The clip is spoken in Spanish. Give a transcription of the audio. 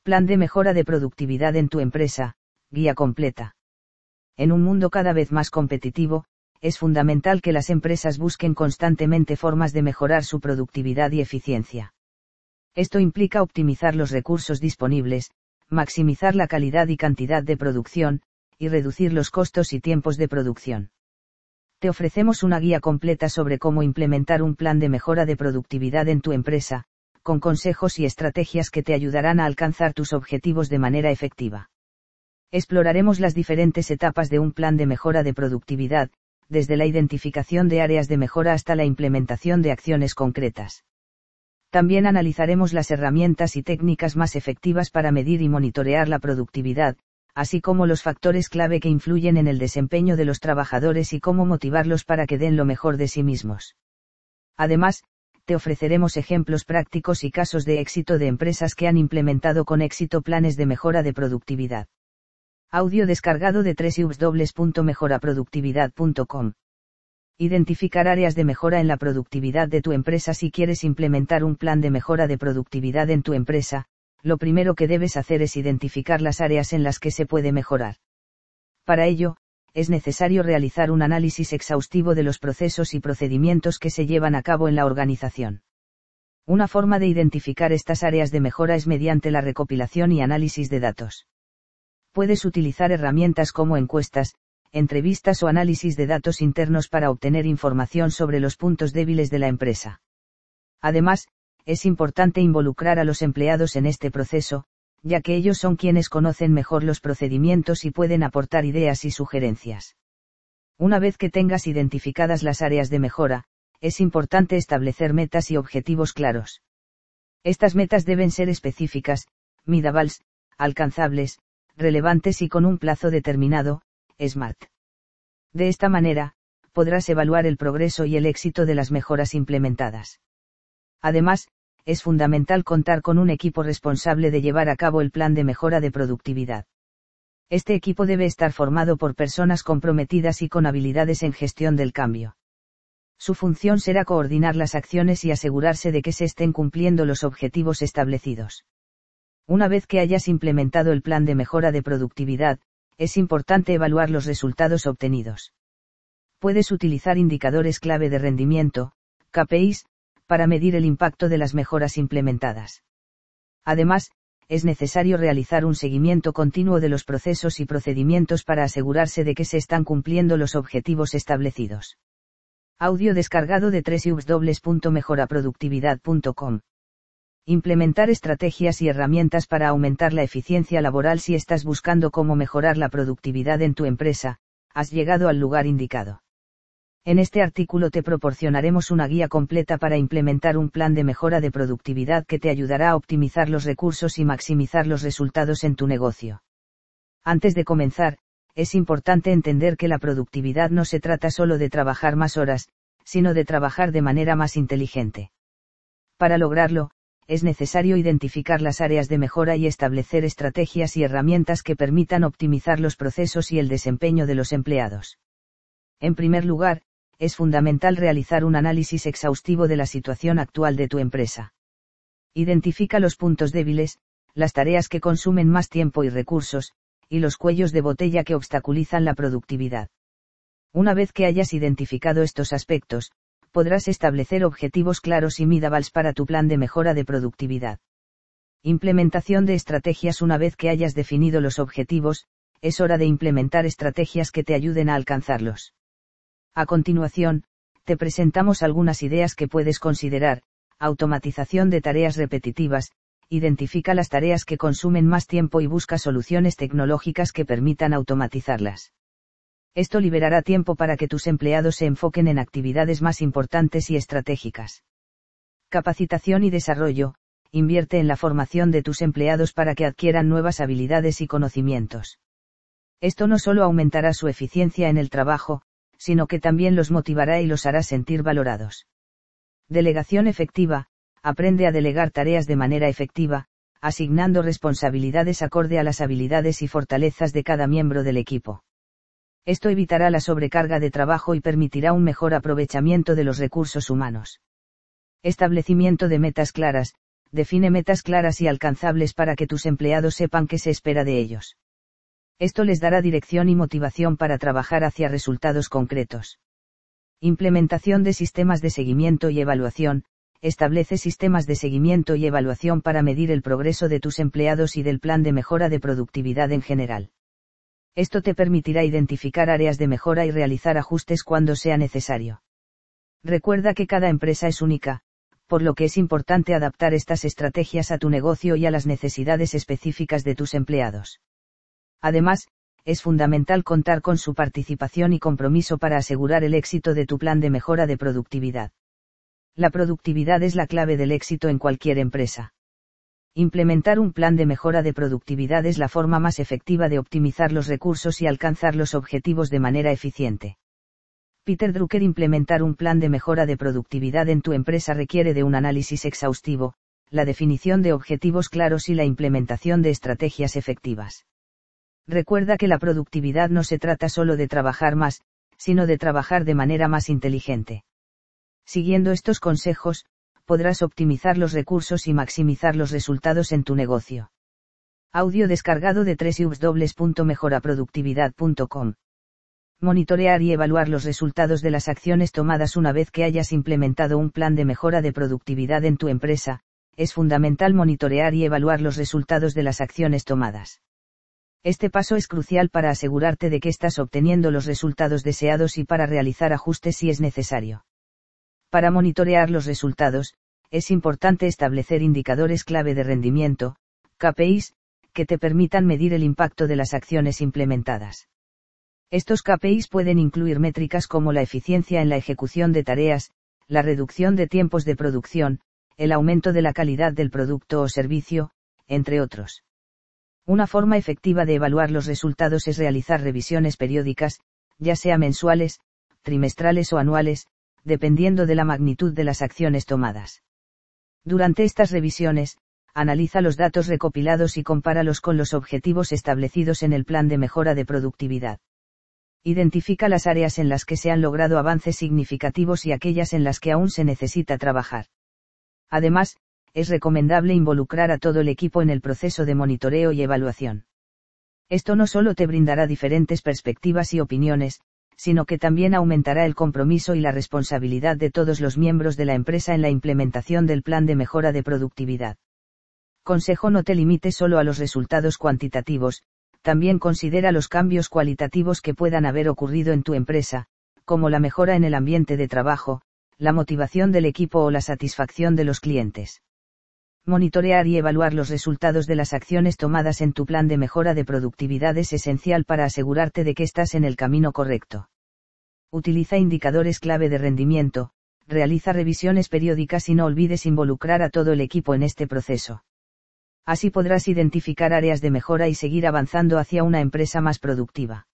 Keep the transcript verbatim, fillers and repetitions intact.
Plan de mejora de productividad en tu empresa, guía completa. En un mundo cada vez más competitivo, es fundamental que las empresas busquen constantemente formas de mejorar su productividad y eficiencia. Esto implica optimizar los recursos disponibles, maximizar la calidad y cantidad de producción, y reducir los costos y tiempos de producción. Te ofrecemos una guía completa sobre cómo implementar un plan de mejora de productividad en tu empresa, con consejos y estrategias que te ayudarán a alcanzar tus objetivos de manera efectiva. Exploraremos las diferentes etapas de un plan de mejora de productividad, desde la identificación de áreas de mejora hasta la implementación de acciones concretas. También analizaremos las herramientas y técnicas más efectivas para medir y monitorear la productividad, así como los factores clave que influyen en el desempeño de los trabajadores y cómo motivarlos para que den lo mejor de sí mismos. Además, te ofreceremos ejemplos prácticos y casos de éxito de empresas que han implementado con éxito planes de mejora de productividad. Audio descargado de doble u doble u doble u punto mejora productividad punto com. Identificar áreas de mejora en la productividad de tu empresa. Si quieres implementar un plan de mejora de productividad en tu empresa, lo primero que debes hacer es identificar las áreas en las que se puede mejorar. Para ello, es necesario realizar un análisis exhaustivo de los procesos y procedimientos que se llevan a cabo en la organización. Una forma de identificar estas áreas de mejora es mediante la recopilación y análisis de datos. Puedes utilizar herramientas como encuestas, entrevistas o análisis de datos internos para obtener información sobre los puntos débiles de la empresa. Además, es importante involucrar a los empleados en este proceso, ya que ellos son quienes conocen mejor los procedimientos y pueden aportar ideas y sugerencias. Una vez que tengas identificadas las áreas de mejora, es importante establecer metas y objetivos claros. Estas metas deben ser específicas, measurable, alcanzables, relevantes y con un plazo determinado, SMART. De esta manera, podrás evaluar el progreso y el éxito de las mejoras implementadas. Además, es fundamental contar con un equipo responsable de llevar a cabo el plan de mejora de productividad. Este equipo debe estar formado por personas comprometidas y con habilidades en gestión del cambio. Su función será coordinar las acciones y asegurarse de que se estén cumpliendo los objetivos establecidos. Una vez que hayas implementado el plan de mejora de productividad, es importante evaluar los resultados obtenidos. Puedes utilizar indicadores clave de rendimiento, K P Is, para medir el impacto de las mejoras implementadas. Además, es necesario realizar un seguimiento continuo de los procesos y procedimientos para asegurarse de que se están cumpliendo los objetivos establecidos. Audio descargado de doble u doble u doble u punto mejora productividad punto com. Implementar estrategias y herramientas para aumentar la eficiencia laboral. Si estás buscando cómo mejorar la productividad en tu empresa, has llegado al lugar indicado. En este artículo te proporcionaremos una guía completa para implementar un plan de mejora de productividad que te ayudará a optimizar los recursos y maximizar los resultados en tu negocio. Antes de comenzar, es importante entender que la productividad no se trata solo de trabajar más horas, sino de trabajar de manera más inteligente. Para lograrlo, es necesario identificar las áreas de mejora y establecer estrategias y herramientas que permitan optimizar los procesos y el desempeño de los empleados. En primer lugar, es fundamental realizar un análisis exhaustivo de la situación actual de tu empresa. Identifica los puntos débiles, las tareas que consumen más tiempo y recursos, y los cuellos de botella que obstaculizan la productividad. Una vez que hayas identificado estos aspectos, podrás establecer objetivos claros y measurable para tu plan de mejora de productividad. Implementación de estrategias. Una vez que hayas definido los objetivos, es hora de implementar estrategias que te ayuden a alcanzarlos. A continuación, te presentamos algunas ideas que puedes considerar. Automatización de tareas repetitivas. Identifica las tareas que consumen más tiempo y busca soluciones tecnológicas que permitan automatizarlas. Esto liberará tiempo para que tus empleados se enfoquen en actividades más importantes y estratégicas. Capacitación y desarrollo. Invierte en la formación de tus empleados para que adquieran nuevas habilidades y conocimientos. Esto no solo aumentará su eficiencia en el trabajo, sino que también los motivará y los hará sentir valorados. Delegación efectiva. Aprende a delegar tareas de manera efectiva, asignando responsabilidades acorde a las habilidades y fortalezas de cada miembro del equipo. Esto evitará la sobrecarga de trabajo y permitirá un mejor aprovechamiento de los recursos humanos. Establecimiento de metas claras. define metas claras y alcanzables para que tus empleados sepan qué se espera de ellos. Esto les dará dirección y motivación para trabajar hacia resultados concretos. Implementación de sistemas de seguimiento y evaluación. Establece sistemas de seguimiento y evaluación para medir el progreso de tus empleados y del plan de mejora de productividad en general. Esto te permitirá identificar áreas de mejora y realizar ajustes cuando sea necesario. Recuerda que cada empresa es única, por lo que es importante adaptar estas estrategias a tu negocio y a las necesidades específicas de tus empleados. Además, es fundamental contar con su participación y compromiso para asegurar el éxito de tu plan de mejora de productividad. La productividad es la clave del éxito en cualquier empresa. Implementar un plan de mejora de productividad es la forma más efectiva de optimizar los recursos y alcanzar los objetivos de manera eficiente. Peter Drucker. Implementar un plan de mejora de productividad en tu empresa requiere de un análisis exhaustivo, la definición de objetivos claros y la implementación de estrategias efectivas. Recuerda que la productividad no se trata solo de trabajar más, sino de trabajar de manera más inteligente. Siguiendo estos consejos, podrás optimizar los recursos y maximizar los resultados en tu negocio. Audio descargado de doble u doble u doble u punto mejora productividad punto com. Monitorear y evaluar los resultados de las acciones tomadas. Una vez que hayas implementado un plan de mejora de productividad en tu empresa, es fundamental monitorear y evaluar los resultados de las acciones tomadas. Este paso es crucial para asegurarte de que estás obteniendo los resultados deseados y para realizar ajustes si es necesario. Para monitorear los resultados, es importante establecer indicadores clave de rendimiento, K P Is, que te permitan medir el impacto de las acciones implementadas. Estos K P Is pueden incluir métricas como la eficiencia en la ejecución de tareas, la reducción de tiempos de producción, el aumento de la calidad del producto o servicio, entre otros. Una forma efectiva de evaluar los resultados es realizar revisiones periódicas, ya sea mensuales, trimestrales o anuales, dependiendo de la magnitud de las acciones tomadas. Durante estas revisiones, analiza los datos recopilados y compáralos con los objetivos establecidos en el plan de mejora de productividad. Identifica las áreas en las que se han logrado avances significativos y aquellas en las que aún se necesita trabajar. Además, es recomendable involucrar a todo el equipo en el proceso de monitoreo y evaluación. Esto no solo te brindará diferentes perspectivas y opiniones, sino que también aumentará el compromiso y la responsabilidad de todos los miembros de la empresa en la implementación del plan de mejora de productividad. Consejo: no te limites solo a los resultados cuantitativos, también considera los cambios cualitativos que puedan haber ocurrido en tu empresa, como la mejora en el ambiente de trabajo, la motivación del equipo o la satisfacción de los clientes. Monitorear y evaluar los resultados de las acciones tomadas en tu plan de mejora de productividad es esencial para asegurarte de que estás en el camino correcto. Utiliza indicadores clave de rendimiento, realiza revisiones periódicas y no olvides involucrar a todo el equipo en este proceso. Así podrás identificar áreas de mejora y seguir avanzando hacia una empresa más productiva.